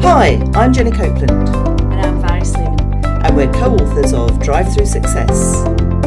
Hi, I'm Jenny Copeland. And I'm Vary Sleeman. And we're co-authors of Drive Through Success.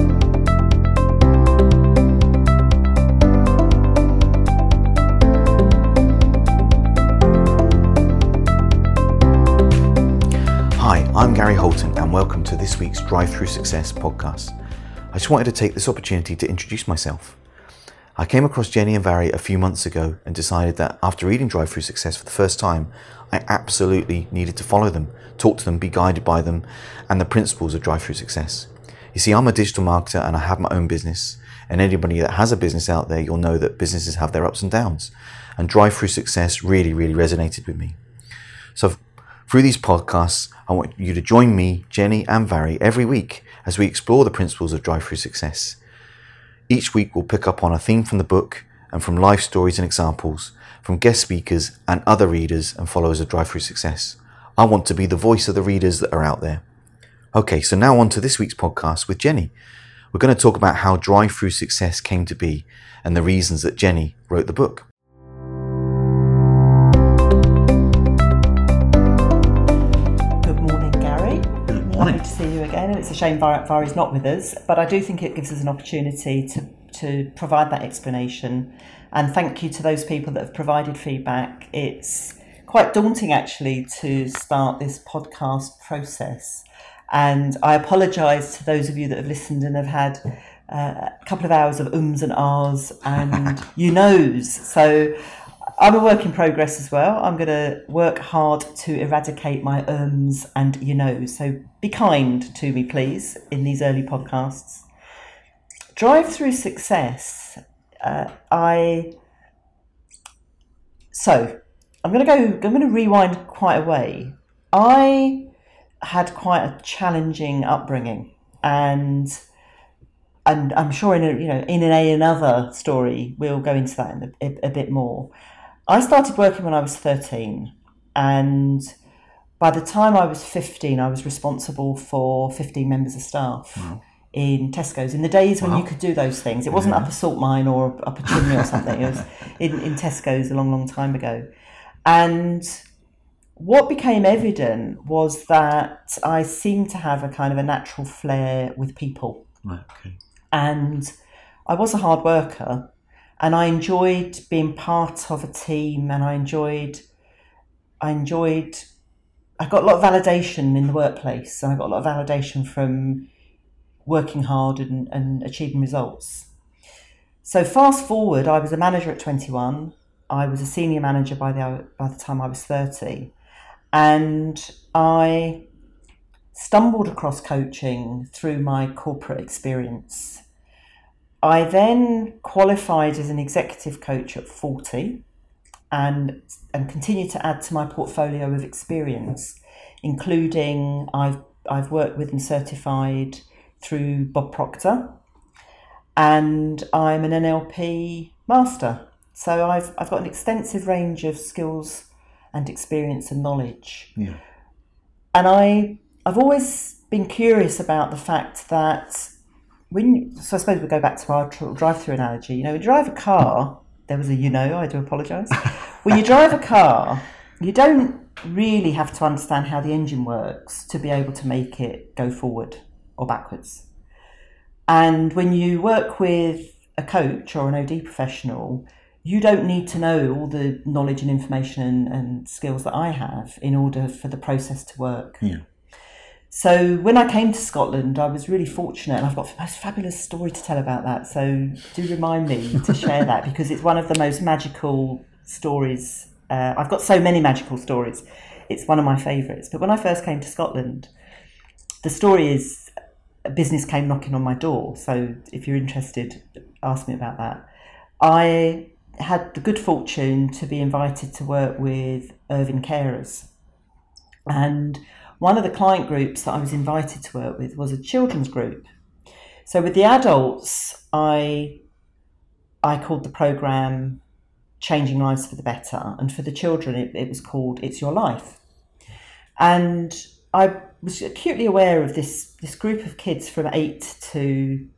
Hi, I'm Gary Holton and welcome to this week's Drive Through Success podcast. I just wanted to take this opportunity to introduce myself. I came across Jenny and Vary a few months ago and decided that after reading Drive Through Success for the first time, I absolutely needed to follow them, talk to them, be guided by them and the principles of Drive Through Success. You see, I'm a digital marketer and I have my own business, and anybody that has a business out there, you'll know that businesses have their ups and downs, and Drive Through Success really resonated with me. So through these podcasts, I want you to join me, Jenny and Vary every week as we explore the principles of Drive Through Success. Each week we'll pick up on a theme from the book and from life stories and examples, from guest speakers and other readers and followers of Drive Through Success. I want to be the voice of the readers that are out there. Okay, so now on to this week's podcast with Jenny. We're going to talk about how Drive Through Success came to be and the reasons that Jenny wrote the book. Lovely to see you again, and it's a shame Vary's not with us, but I do think it gives us an opportunity to provide that explanation, and thank you to those people that have provided feedback. It's quite daunting actually to start this podcast process, and I apologise to those of you that have listened and have had a couple of hours of ums and ahs and you knows. So I'm a work in progress as well. I'm going to work hard to eradicate my ums and you know. So be kind to me, please, in these early podcasts. Drive Through Success. I'm going to rewind quite a way. I had quite a challenging upbringing, and I'm sure in another story we'll go into that a bit more. I started working when I was 13, and by the time I was 15, I was responsible for 15 members of staff in Tesco's. In the days when you could do those things, it wasn't up a salt mine or up a chimney or something. It was in Tesco's a long time ago. And what became evident was that I seemed to have a kind of a natural flair with people. Right, okay. And I was a hard worker. And I enjoyed being part of a team, and I got a lot of validation in the workplace, and I got a lot of validation from working hard and achieving results. So fast forward, I was a manager at 21. I was a senior manager by the time I was 30. And I stumbled across coaching through my corporate experience. I then qualified as an executive coach at 40 and continued to add to my portfolio of experience, including I've worked with and certified through Bob Proctor, and I'm an NLP master. So I've got an extensive range of skills and experience and knowledge. Yeah. And I've always been curious about the fact that so I suppose we'll go back to our drive-through analogy. When you drive a car, I do apologise. When you drive a car, you don't really have to understand how the engine works to be able to make it go forward or backwards. And when you work with a coach or an OD professional, you don't need to know all the knowledge and information and skills that I have in order for the process to work. Yeah. So when I came to Scotland, I was really fortunate, and I've got the most fabulous story to tell about that. So do remind me to share that, because it's one of the most magical stories. I've got so many magical stories. It's one of my favourites. But when I first came to Scotland, the story is a business came knocking on my door. So if you're interested, ask me about that. I had the good fortune to be invited to work with Irvine Carers. And one of the client groups that I was invited to work with was a children's group. So with the adults, I called the programme Changing Lives for the Better. And for the children, it was called It's Your Life. And I was acutely aware of this group of kids from 8 to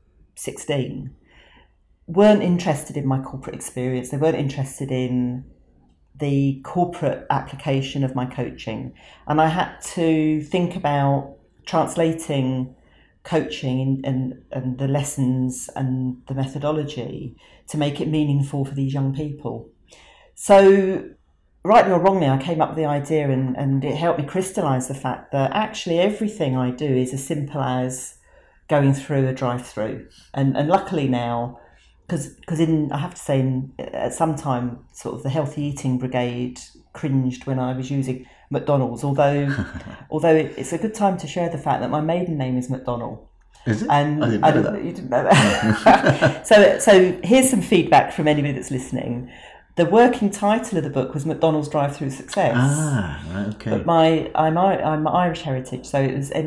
16 weren't interested in my corporate experience. They weren't interested in the corporate application of my coaching, and I had to think about translating coaching and the lessons and the methodology to make it meaningful for these young people. So rightly or wrongly, I came up with the idea, and it helped me crystallise the fact that actually everything I do is as simple as going through a drive-through. And luckily now, because I have to say, at some time, sort of the healthy eating brigade cringed when I was using McDonald's, although it's a good time to share the fact that my maiden name is McDonald. Is it? And I didn't know that. You didn't know that. So here's some feedback from anybody that's listening. The working title of the book was McDonald's Drive-Through Success. Ah, right, okay. But I'm Irish heritage, so it was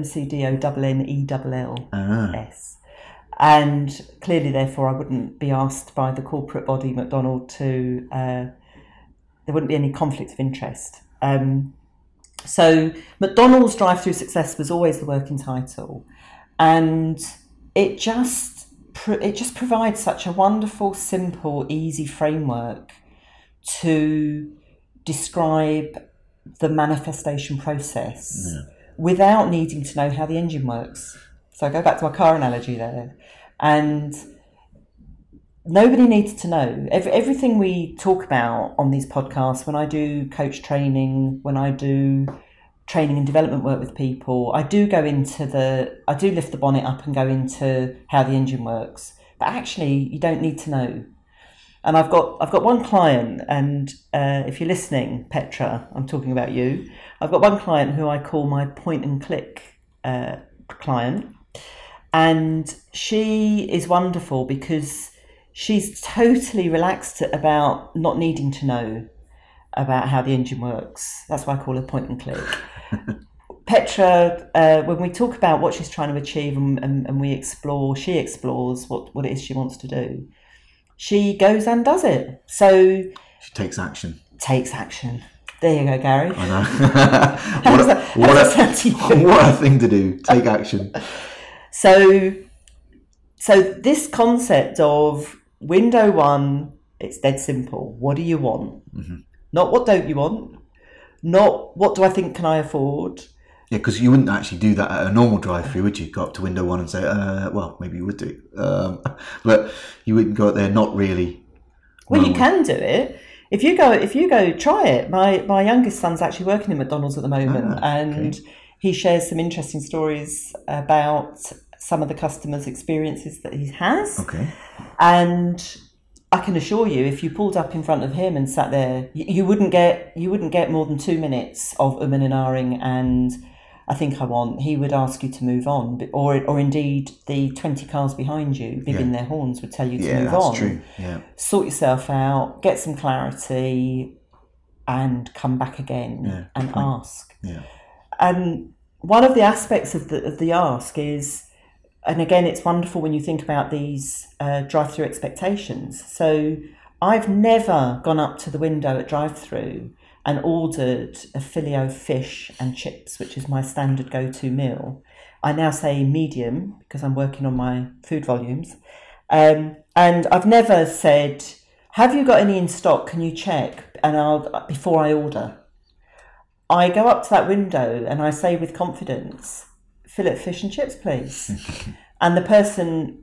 McDonnells. And clearly, therefore, I wouldn't be asked by the corporate body McDonald to. There wouldn't be any conflict of interest. So McDonald's Drive-Through Success was always the working title, and it just provides such a wonderful, simple, easy framework to describe the manifestation process without needing to know how the engine works. So I go back to my car analogy there, and nobody needs to know. Everything we talk about on these podcasts, when I do coach training, when I do training and development work with people, I do lift the bonnet up and go into how the engine works. But actually, you don't need to know. And I've got one client, and if you're listening, Petra, I'm talking about you. I've got one client who I call my point and click client, and she is wonderful because she's totally relaxed about not needing to know about how the engine works. That's why I call her point and click. Petra, when we talk about what she's trying to achieve and she explores what it is she wants to do, she goes and does it. So she takes action. There you go, Gary. I know. What a thing to do. Take action. So this concept of window one, it's dead simple. What do you want? Mm-hmm. Not what don't you want? Not what do I think can I afford? Yeah, because you wouldn't actually do that at a normal drive-through, would you? Go up to window one and say, well, maybe you would do. But you wouldn't go up there not really. Well, you can do it. If you go, try it. My youngest son's actually working in McDonald's at the moment, and he shares some interesting stories about some of the customers' experiences that he has. Okay. And I can assure you, if you pulled up in front of him and sat there, you wouldn't get more than 2 minutes of and ahhing and I think I want. He would ask you to move on, or indeed the 20 cars behind you, bigging their horns, would tell you to move on. Yeah, that's true. Yeah. Sort yourself out, get some clarity, and come back again and ask. Yeah. And one of the aspects of the ask is, and again, it's wonderful when you think about these drive-through expectations. So I've never gone up to the window at drive-through and ordered a filet of fish and chips, which is my standard go-to meal. I now say medium because I'm working on my food volumes. And I've never said, have you got any in stock? Can you check? And before I order. I go up to that window and I say with confidence, fillet fish and chips, please. And the person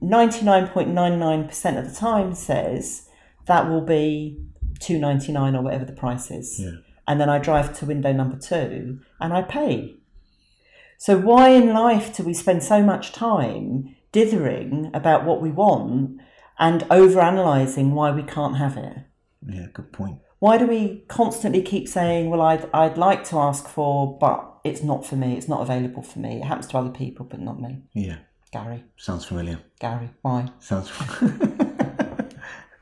99.99% of the time says that will be $2.99 or whatever the price is. Yeah. And then I drive to window number 2 and I pay. So why in life do we spend so much time dithering about what we want and overanalyzing why we can't have it? Yeah, good point. Why do we constantly keep saying, well, I'd like to ask for, but it's not for me, it's not available for me. It happens to other people, but not me. Yeah. Gary. Sounds familiar. Gary, why? Sounds familiar.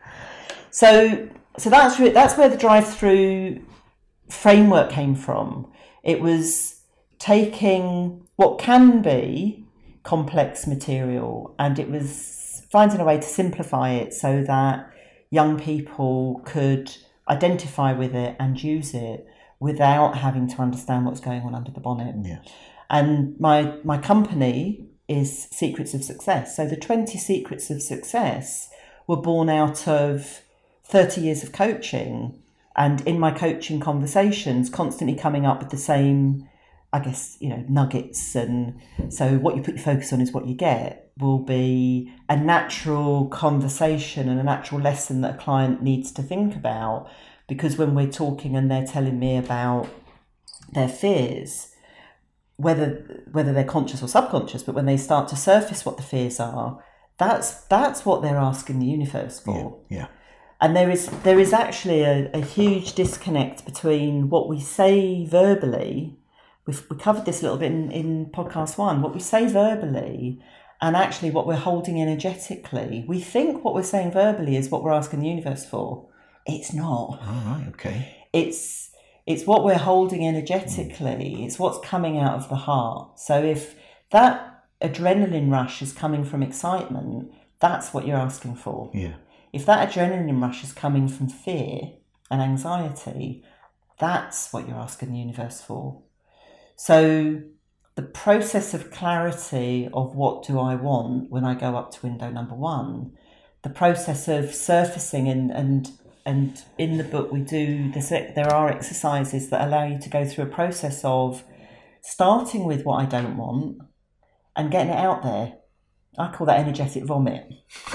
So that's where the drive-through framework came from. It was taking what can be complex material and it was finding a way to simplify it so that young people could identify with it and use it without having to understand what's going on under the bonnet. Yeah. And my company is Secrets of Success. So the 20 Secrets of Success were born out of 30 years of coaching And in my coaching conversations, constantly coming up with the same, I guess, nuggets. And so what you put your focus on is what you get will be a natural conversation and a natural lesson that a client needs to think about. Because when we're talking and they're telling me about their fears, whether they're conscious or subconscious, but when they start to surface what the fears are, that's what they're asking the universe for. Yeah. And there is actually a huge disconnect between what we say verbally. We covered this a little bit in podcast 1. What we say verbally and actually what we're holding energetically. We think what we're saying verbally is what we're asking the universe for. It's not. All right. Okay. It's what we're holding energetically. It's what's coming out of the heart. So if that adrenaline rush is coming from excitement, that's what you're asking for. Yeah. If that adrenaline rush is coming from fear and anxiety, that's what you're asking the universe for. So the process of clarity of what do I want when I go up to window number 1, the process of surfacing and in the book we do this, there are exercises that allow you to go through a process of starting with what I don't want and getting it out there. I call that energetic vomit.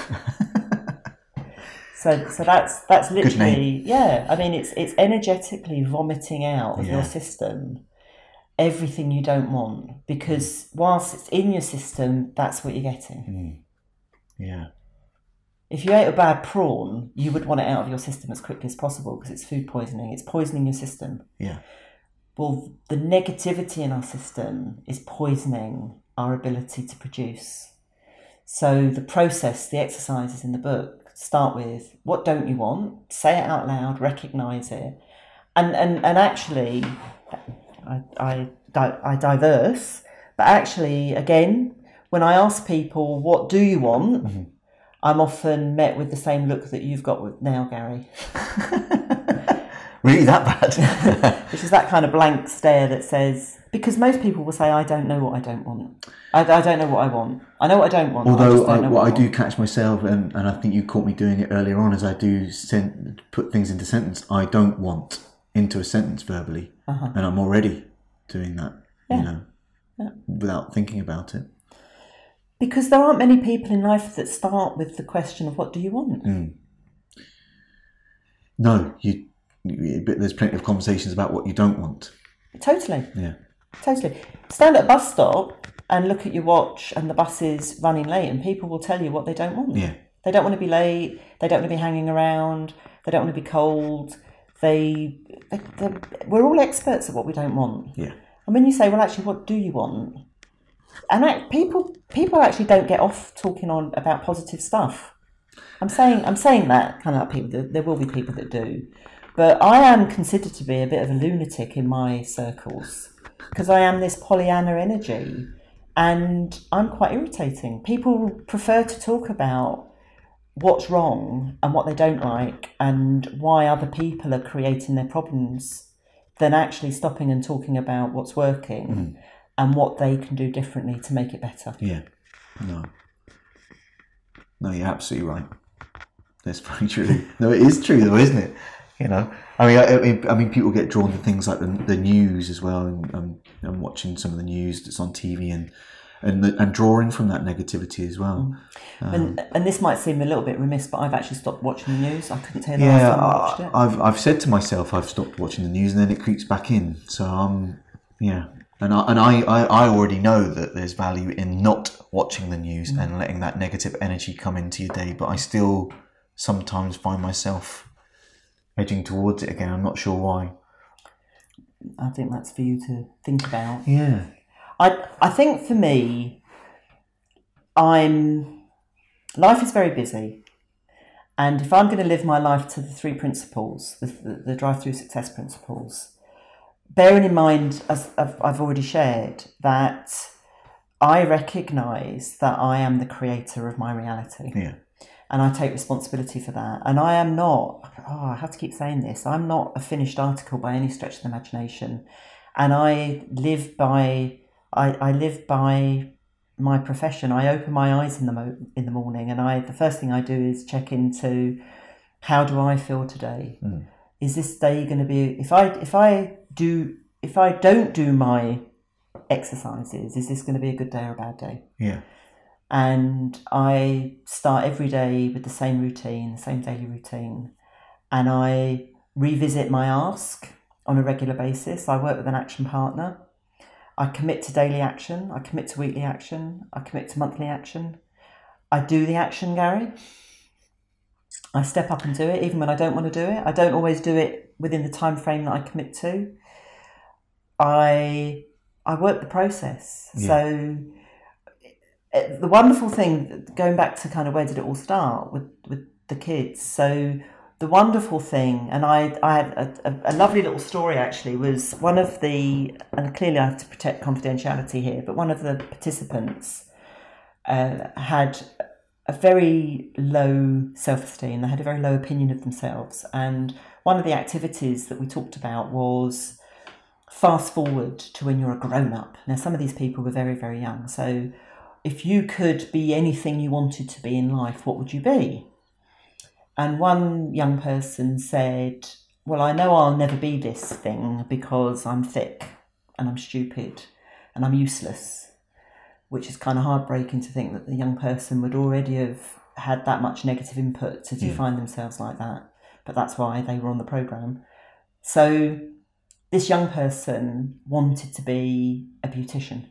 So that's literally, yeah. I mean, it's energetically vomiting out of your system everything you don't want, because whilst it's in your system, that's what you're getting. Yeah. If you ate a bad prawn, you would want it out of your system as quickly as possible because it's food poisoning. It's poisoning your system. Yeah. Well, the negativity in our system is poisoning our ability to produce. So the process, the exercises in the book, start with what don't you want, say it out loud, recognise it, and actually, I diverse, but actually, again, when I ask people what do you want, I'm often met with the same look that you've got with now, Gary. Really that bad? Which is that kind of blank stare that says, because most people will say, I don't know what I don't want. I don't know what I want. I know what I don't want. Although what I do catch myself, and I think you caught me doing it earlier on, is I do put things into sentence. I don't want into a sentence verbally, and I'm already doing that, without thinking about it. Because there aren't many people in life that start with the question of what do you want? No, but there's plenty of conversations about what you don't want. Totally. Yeah. Totally. Stand at a bus stop and look at your watch and the bus is running late and people will tell you what they don't want. Yeah. They don't want to be late. They don't want to be hanging around. They don't want to be cold. We're all experts at what we don't want. Yeah. And when you say, well, actually, what do you want? And people actually don't get off talking on about positive stuff. I'm saying that kind of people. There will be people that do, but I am considered to be a bit of a lunatic in my circles because I am this Pollyanna energy, and I'm quite irritating. People prefer to talk about what's wrong and what they don't like and why other people are creating their problems than actually stopping and talking about what's working and what they can do differently to make it better. Yeah. No, you're absolutely right. That's very true. No, it is true though, isn't it? I mean, people get drawn to things like the news as well, and I'm watching some of the news that's on TV and drawing from that negativity as well. And this might seem a little bit remiss, but I've actually stopped watching the news. I couldn't tell you the last time I watched it. I've said to myself I've stopped watching the news, and then it creeps back in. So and I already know that there's value in not watching the news and letting that negative energy come into your day, but I still sometimes find myself edging towards it again. I'm not sure why. I think that's for you to think about. Yeah. I think for me, life is very busy, and if I'm going to live my life to the 3 principles, the drive-through success principles, bearing in mind, as I've already shared, that I recognise that I am the creator of my reality. Yeah. And I take responsibility for that. And I am not, I have to keep saying this, I'm not a finished article by any stretch of the imagination. And I live by my profession. I open my eyes in the morning, and the first thing I do is check into how do I feel today. is this day going to be, if I don't do my exercises, is this going to be a good day or a bad day? Yeah. And I start every day with the same routine, the same daily routine, and I revisit my ask on a regular basis. I work with an action partner. I commit to daily action. I commit to weekly action. I commit to monthly action. I do the action, Gary. I step up and do it, even when I don't want to do it. I don't always do it within the time frame that I commit to. I work the process. Yeah. So the wonderful thing, going back to kind of where did it all start with the kids. So the wonderful thing, and I had a lovely little story actually, was one of the, and clearly I have to protect confidentiality here, but one of the participants had a very low self-esteem. They had a very low opinion of themselves. And one of the activities that we talked about was fast forward to when you're a grown-up. Now, some of these people were very, very young. So if you could be anything you wanted to be in life, what would you be? And one young person said, well, I know I'll never be this thing because I'm thick and I'm stupid and I'm useless, which is kind of heartbreaking to think that the young person would already have had that much negative input to define themselves like that. But that's why they were on the programme. So this young person wanted to be a beautician.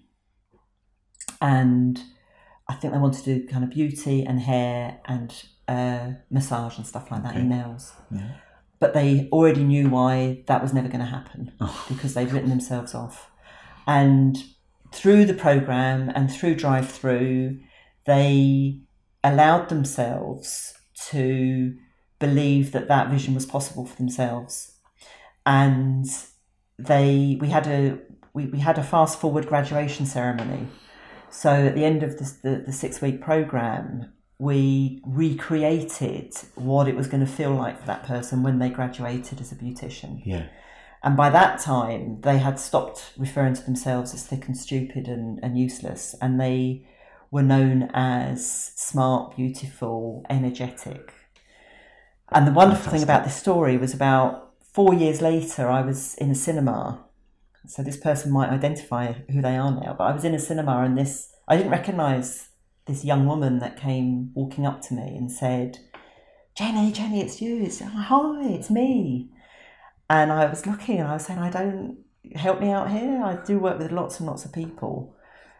And I think they wanted to do kind of beauty and hair and massage and stuff like that, and nails. Yeah. But they already knew why that was never going to happen because they'd written themselves off. And through the programme and through Drive Through, they allowed themselves to believe that that vision was possible for themselves. And we had a fast forward graduation ceremony. So at the end of the 6-week programme, we recreated what it was going to feel like for that person when they graduated as a beautician. Yeah. And by that time, they had stopped referring to themselves as thick and stupid and useless. And they were known as smart, beautiful, energetic. And the wonderful thing about this story was about 4 years later, I was in a cinema. So this person might identify who they are now. But I was in a cinema and I didn't recognise this young woman that came walking up to me and said, Jenny, it's you. Hi, it's me. And I was looking and I was saying, help me out here. I do work with lots and lots of people.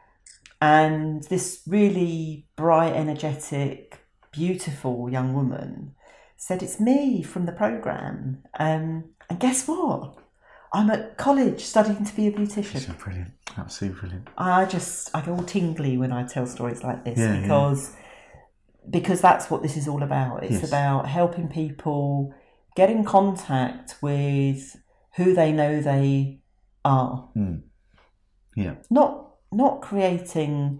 And this really bright, energetic, beautiful young woman said, it's me from the programme. And guess what? I'm at college studying to be a beautician. So brilliant. Absolutely brilliant. I get all tingly when I tell stories like this because that's what this is all about. It's about helping people get in contact with who they know they are. Mm. Yeah. Not creating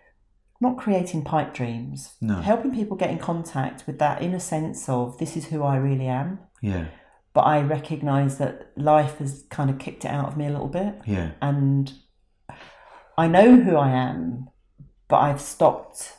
pipe dreams. No. Helping people get in contact with that inner sense of this is who I really am. Yeah. But I recognise that life has kind of kicked it out of me a little bit. Yeah. And I know who I am, but I've stopped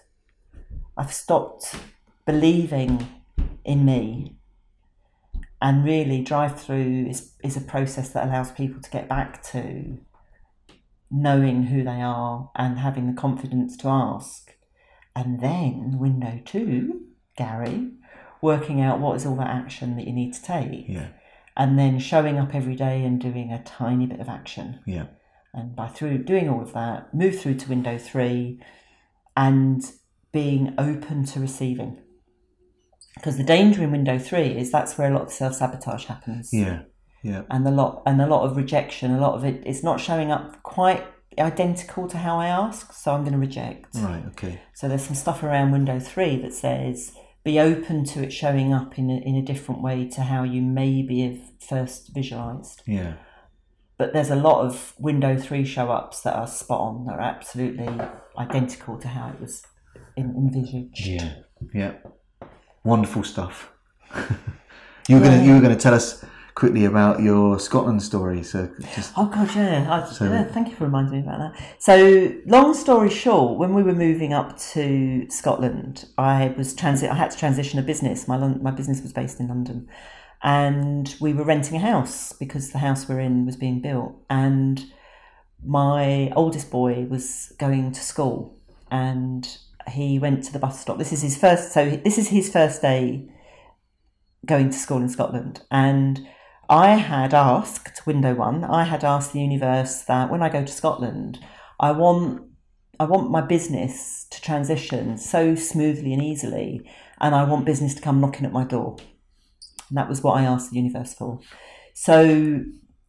believing in me. And really, Drive Through is a process that allows people to get back to knowing who they are and having the confidence to ask. And then, window 2, Gary, working out what is all that action that you need to take. Yeah. And then showing up every day and doing a tiny bit of action. Yeah. And through doing all of that, move through to window 3 and being open to receiving. Because the danger in window 3 is that's where a lot of self-sabotage happens. Yeah. Yeah. And a lot of rejection, a lot of it's not showing up quite identical to how I ask, so I'm going to reject. Right, okay. So there's some stuff around window 3 that says be open to it showing up in a different way to how you maybe have first visualised. Yeah. But there's a lot of window 3 show-ups that are spot on, that are absolutely identical to how it was envisaged. Yeah, yeah. Wonderful stuff. You were going to tell us quickly about your Scotland story. So oh God, yeah. Thank you for reminding me about that. So, long story short, when we were moving up to Scotland, I had to transition a business. My business was based in London, and we were renting a house because the house we're in was being built, and my oldest boy was going to school, and he went to the bus stop. This is his first day going to school in Scotland, and I had asked window one. I had asked the universe that when I go to Scotland, I want my business to transition so smoothly and easily, and I want business to come knocking at my door. And that was what I asked the universe for. So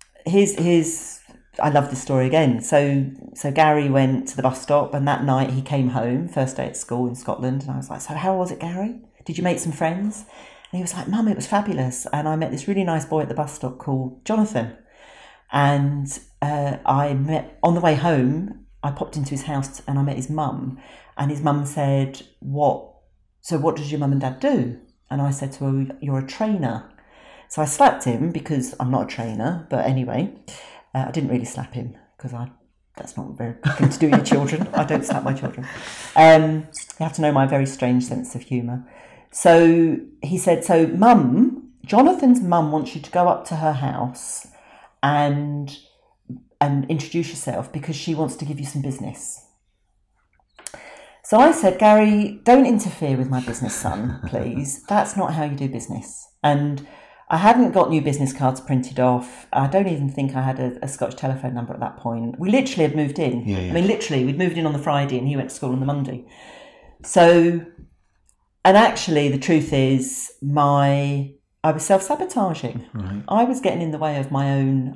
I love this story again. So Gary went to the bus stop, and that night he came home, first day at school in Scotland, and I was like, so how was it, Gary? Did you make some friends? And he was like, Mum, it was fabulous. And I met this really nice boy at the bus stop called Jonathan. And I met, on the way home, I popped into his house and I met his mum. And his mum said, what does your mum and dad do? And I said to her, you're a trainer. So I slapped him because I'm not a trainer. But anyway, I didn't really slap him because that's not a very good thing to do with your children. I don't slap my children. You have to know my very strange sense of humour. So he said, so Mum, Jonathan's mum wants you to go up to her house and introduce yourself because she wants to give you some business. So I said, Gary, don't interfere with my business, son, please. That's not how you do business. And I hadn't got new business cards printed off. I don't even think I had a Scottish telephone number at that point. We literally had moved in. Yeah. I mean, literally, we'd moved in on the Friday and he went to school on the Monday. So, and actually, the truth is, I was self-sabotaging. Right. I was getting in the way of my own.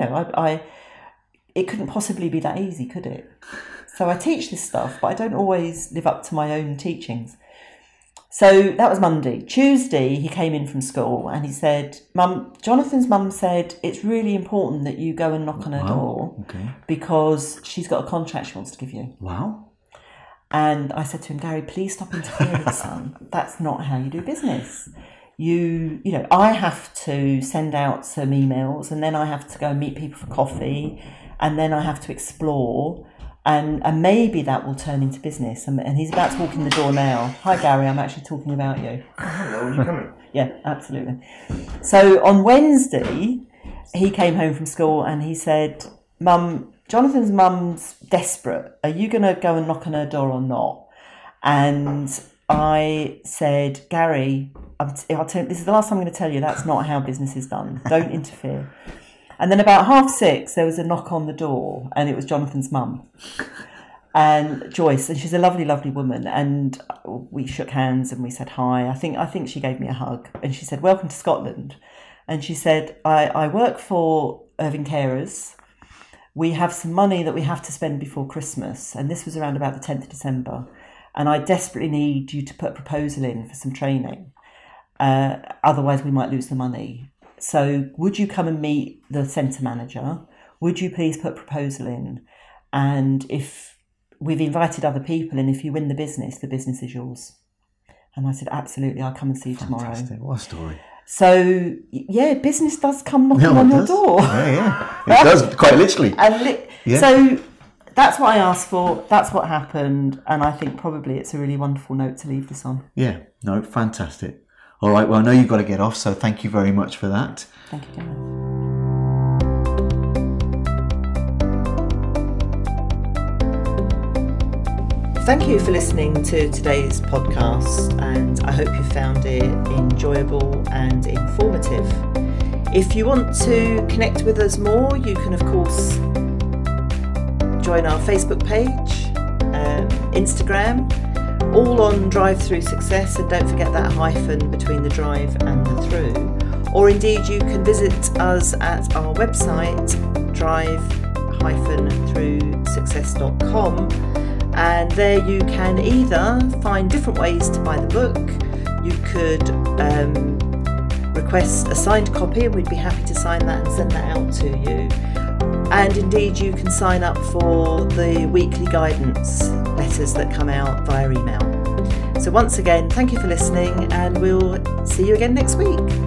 It couldn't possibly be that easy, could it? So I teach this stuff, but I don't always live up to my own teachings. So that was Monday. Tuesday, he came in from school and he said, Mum, Jonathan's mum said it's really important that you go and knock on her door because she's got a contract she wants to give you. Wow. And I said to him, Gary, please stop interfering, son. That's not how you do business. I have to send out some emails, and then I have to go and meet people for coffee, and then I have to explore, and maybe that will turn into business. And he's about to walk in the door now. Hi, Gary, I'm actually talking about you. Hello, you coming? Yeah, absolutely. So on Wednesday, he came home from school and he said, Mum, Jonathan's mum's desperate. Are you going to go and knock on her door or not? And I said, Gary, this is the last time I'm going to tell you that's not how business is done. Don't interfere. And then about 6:30, there was a knock on the door, and it was Jonathan's mum, and Joyce, and she's a lovely, lovely woman. And we shook hands and we said hi. I think she gave me a hug, and she said, "Welcome to Scotland." And she said, "I work for Irving Carers. We have some money that we have to spend before Christmas," and this was around about the 10th of December. "And I desperately need you to put a proposal in for some training. Otherwise, we might lose the money. So would you come and meet the centre manager? Would you please put a proposal in? And if we've invited other people, and if you win the business is yours." And I said, "Absolutely, I'll come and see you tomorrow." Fantastic. What a story. So, yeah, business does come knocking on your door. Yeah. It does, quite literally. So that's what I asked for. That's what happened. And I think probably it's a really wonderful note to leave this on. Yeah, no, fantastic. All right, well, I know you've got to get off, so thank you very much for that. Thank you, Gemma. Thank you for listening to today's podcast, and I hope you found it enjoyable and informative. If you want to connect with us more, you can, of course, join our Facebook page, Instagram, all on Drive Through Success, and don't forget that hyphen between the drive and the through. Or indeed, you can visit us at our website, drive-throughsuccess.com, and there you can either find different ways to buy the book. You could request a signed copy, and we'd be happy to sign that and send that out to you. And indeed, you can sign up for the weekly guidance letters that come out via email. So once again, thank you for listening, and we'll see you again next week.